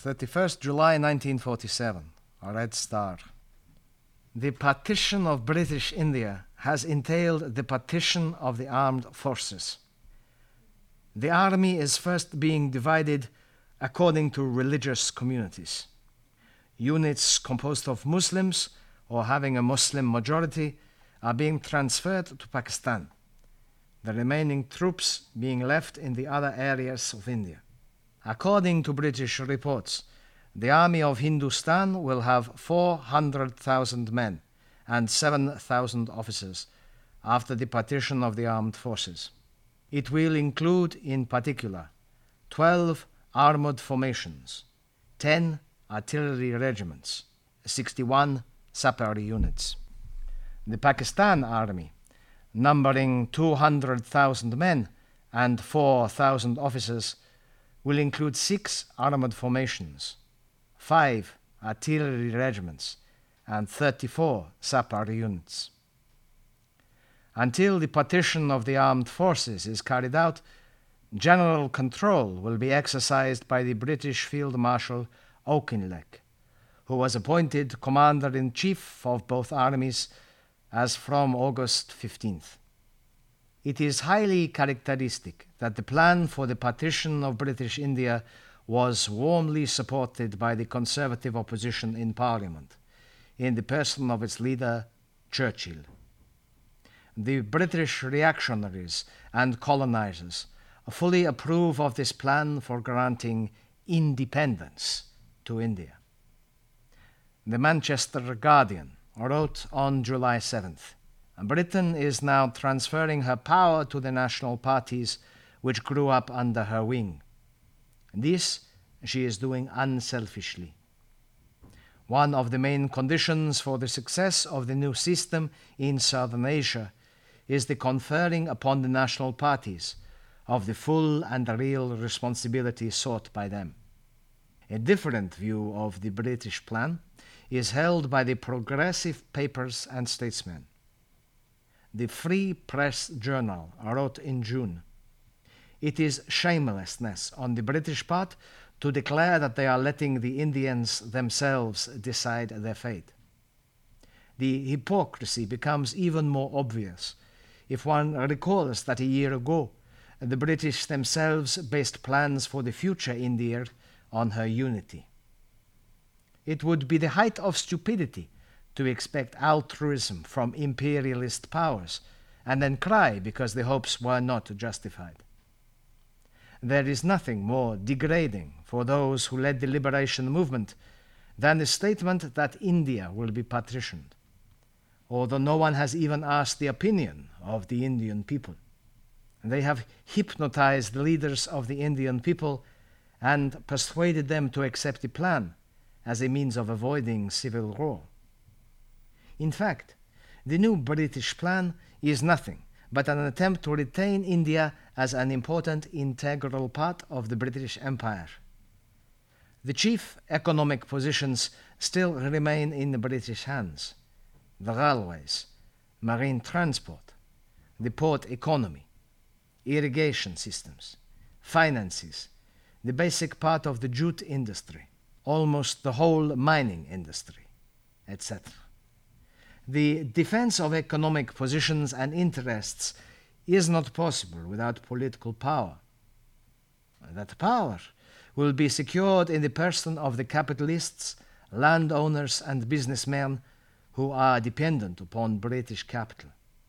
31st July 1947, a red star. The partition of British India has entailed the partition of the armed forces. The army is first being divided according to religious communities. Units composed of Muslims or having a Muslim majority are being transferred to Pakistan, the remaining troops being left in the other areas of India. According to British reports, the army of Hindustan will have 400,000 men and 7,000 officers after the partition of the armed forces. It will include, in particular, 12 armored formations, 10 artillery regiments, 61 sapper units. The Pakistan army, numbering 200,000 men and 4,000 officers, will include 6 armored formations, 5 artillery regiments, and 34 sapper units. Until the partition of the armed forces is carried out, general control will be exercised by the British Field Marshal Auchinleck, who was appointed Commander-in-Chief of both armies as from August 15th. It is highly characteristic that the plan for the partition of British India was warmly supported by the Conservative opposition in Parliament, in the person of its leader, Churchill. The British reactionaries and colonizers fully approve of this plan for granting independence to India. The Manchester Guardian wrote on July 7th, Britain is now transferring her power to the national parties which grew up under her wing. This she is doing unselfishly. One of the main conditions for the success of the new system in Southern Asia is the conferring upon the national parties of the full and real responsibility sought by them. A different view of the British plan is held by the progressive papers and statesmen. The Free Press Journal wrote in June, "It is shamelessness on the British part to declare that they are letting the Indians themselves decide their fate. The hypocrisy becomes even more obvious if one recalls that a year ago the British themselves based plans for the future India on her unity. It would be the height of stupidity to expect altruism from imperialist powers and then cry because the hopes were not justified. There is nothing more degrading for those who led the liberation movement than the statement that India will be partitioned, although no one has even asked the opinion of the Indian people. They have hypnotized the leaders of the Indian people and persuaded them to accept the plan as a means of avoiding civil war. In fact, the new British plan is nothing but an attempt to retain India as an important integral part of the British Empire. The chief economic positions still remain in the British hands: the railways, marine transport, the port economy, irrigation systems, finances, the basic part of the jute industry, almost the whole mining industry, etc. The defense of economic positions and interests is not possible without political power. That power will be secured in the person of the capitalists, landowners, and businessmen who are dependent upon British capital.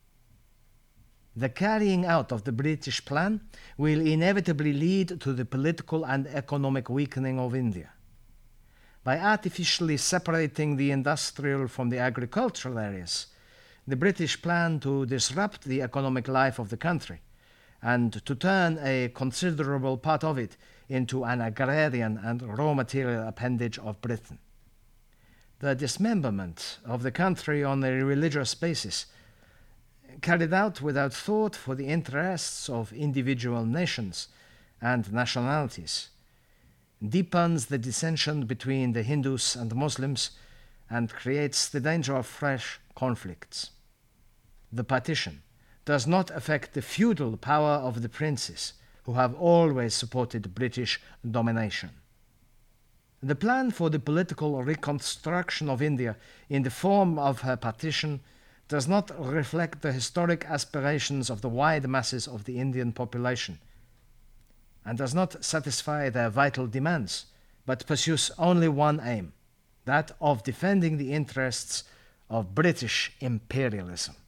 The carrying out of the British plan will inevitably lead to the political and economic weakening of India. By artificially separating the industrial from the agricultural areas, the British plan to disrupt the economic life of the country and to turn a considerable part of it into an agrarian and raw material appendage of Britain. The dismemberment of the country on a religious basis, carried out without thought for the interests of individual nations and nationalities, deepens the dissension between the Hindus and Muslims and creates the danger of fresh conflicts. The partition does not affect the feudal power of the princes, who have always supported British domination. The plan for the political reconstruction of India in the form of her partition does not reflect the historic aspirations of the wide masses of the Indian population and does not satisfy their vital demands, but pursues only one aim, that of defending the interests of British imperialism.